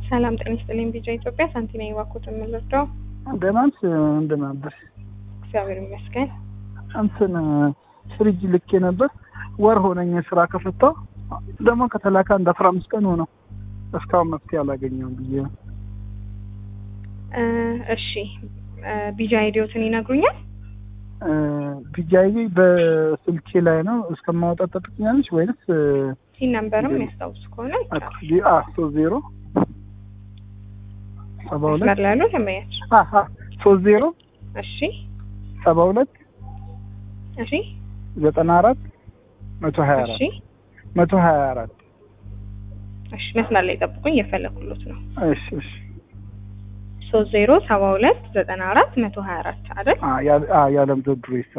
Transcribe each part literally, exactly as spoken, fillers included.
ሰላም ጤና ይስጥልኝ ቢጃ ኢትዮጵያ ሳንቲና ይዋኩት ምልርዳው እንደናንስ እንደናንስ እግዚአብሔር ይመስገን አንተን ፍሪጅ ልኬ ነበር ወር ሆነኝ ስራ ከፈታው ደግሞ ከተላካ እንደ አስራ አምስት ቀን ሆነው እስካሁን መፍትሄ አላገኘሁም ብዬ እ እሺ ቢጃ አይዲዮትን ይነግሩኛል እ ቢጃ አይዲ በስልኬ ላይ ነው እስከማውጣ ተጠቅኛለሽ ወይስ ሲን ነምበርም ያስታውስ ከሆነ አ ሶስት ዜሮ ሰባ ሁለት መርላሉ ተመያች አሃ ሶስት ዜሮ እሺ ሰባ ሁለት እሺ ዘጠና አራት መቶ ሀያ አራት እሺ መቶ ሀያ አራት እሺ መስመር ላይ ጠብቁኝ የፈለኩሎት ነው እሺ እሺ ሶስት ዜሮ ሰባ ሁለት ዘጠና አራት መቶ ሀያ አራት አይደል አ ያ አ ያለም ዘድሬሳ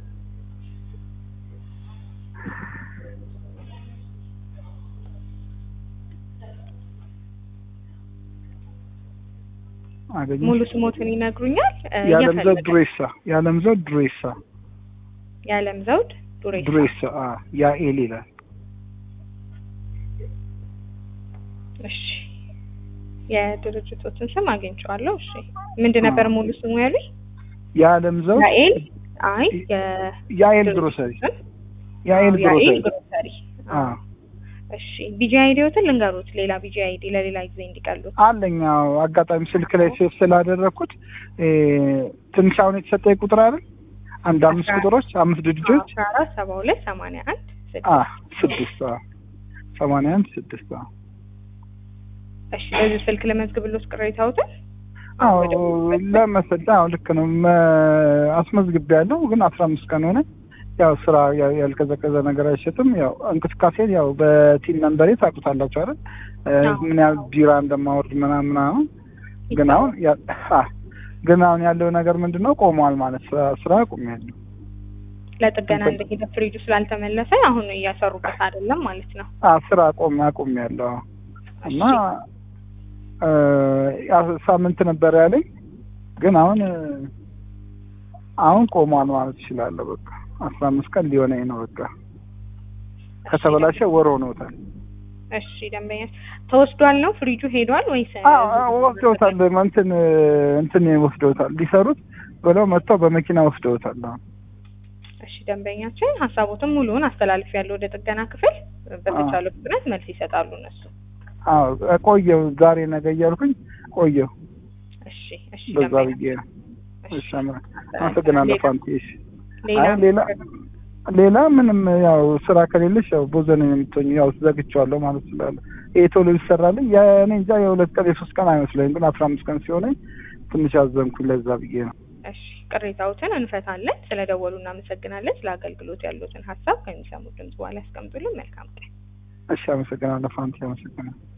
አገኘ ሙሉ ስሞትን ይነግሩኛል ያለም ዘድሬሳ ያለም ዘድሬሳ ያለም ዘውድ ዱሬሳ ዱሬሳ አ ያ ኤል ይላል እሺ የድርጅቶችን ስም አግኝቻለሁ እሺ ምንድን ነበር ሙሉ ስሙ ያሉኝ ያለም ዘውድ ያኤል አይ ያኤል ግሮሰሪ ያኤል ግሮሰሪ አ እሺ ቢጂ አይዲዎትን ልንገሩት ሌላ ቢጂ አይዲ ለሌላ ጊዜ እንዲቀሉት አለኛው አጋጣሚ ስልክ ላይ ሴፍ ስላደረኩት እ ትንሻውን የተሰጠኝ ቁጥር አይደል አንድ አምስት ቁጥሮች አምስት ድርጅቶች አራት ሰባ ሁለት ሰማንያ አንድ አ ስድስት አ ሰማንያ አንድ ስድስት አ እሺ ለዚህ ስልክ ለመዝግብሎት ቅሬታውትን አዎ ለመሰለኝ ልክ ነው አስመዝግቤያለሁ ግን አስራ አምስት ቀን ሆነ ያው ስራ ያልከዘከዘ ነገር አይሸጥም ያው እንቅስቃሴ ያው በቲም ነምበሬ ታውቁታላችሁ አይደል ምን ያህል ቢራ እንደማወርድ ምናምን አሁን ግን አሁን ያ ግን አሁን ያለው ነገር ምንድነው ቆሟል ማለት ስራ ቆሟል ለጥገና እንደሄደ ፍሪጁ ስላልተመለሰ አሁን እያሰሩበት አይደለም ማለት ነው አ ስራ ቆም አቆሚያለሁ እና እ ሳምንት ነበር ያለኝ ግን አሁን አሁን ቆሟል ማለት ይችላል በቃ አስራ አምስት ቀን ሊሆነኝ ነው በቃ ከተበላሸ ወር ሆኖታል እሺ ደንበኛ ተወስዷል ነው ፍሪጁ ሄዷል ወይስ አዎ ወስደውታል እንትን እንትን ወስደውታል ሊሰሩት ብለው መጥተው በመኪና ወስደውታል እሺ ደንበኛችን ሐሳቦትን ሙሉውን አስተላልፍ ያለው ወደ ጥገና ክፍል በተቻለው ፍጥነት መልስ ይሰጣሉ እነሱ አዎ ቆየው ዛሬ ነገ እያልኩኝ ቆየው እሺ እሺ ደንበኛ እሺ አመሰግናለሁ ፋንቲሽ ሌላ ሌላ ሌላ ምንም ያው ስራ ከሌለሽ ያው ቦዘን የምትሆኝ ያው ዘግቻለሁ ማለት ይችላል ኤቶሎ ይሰራልኝ ያኔ እንጃ የሁለት ቀን የሶስት ቀን አይመስለኝም ግን አስራ አምስት ቀን ሲሆነኝ ትንሽ አዘንኩኝ ለዛ ብዬ ነው እሺ ቅሬታዎትን እንፈታለን ስለደወሉ እናመሰግናለን ስለ አገልግሎት ያሉትን ሐሳብ ከሚሰሙት ድምጽ በኋላ ያስቀምጡልን መልካም ቀን እሺ አመሰግናለሁ ፋንቲ አመሰግናለሁ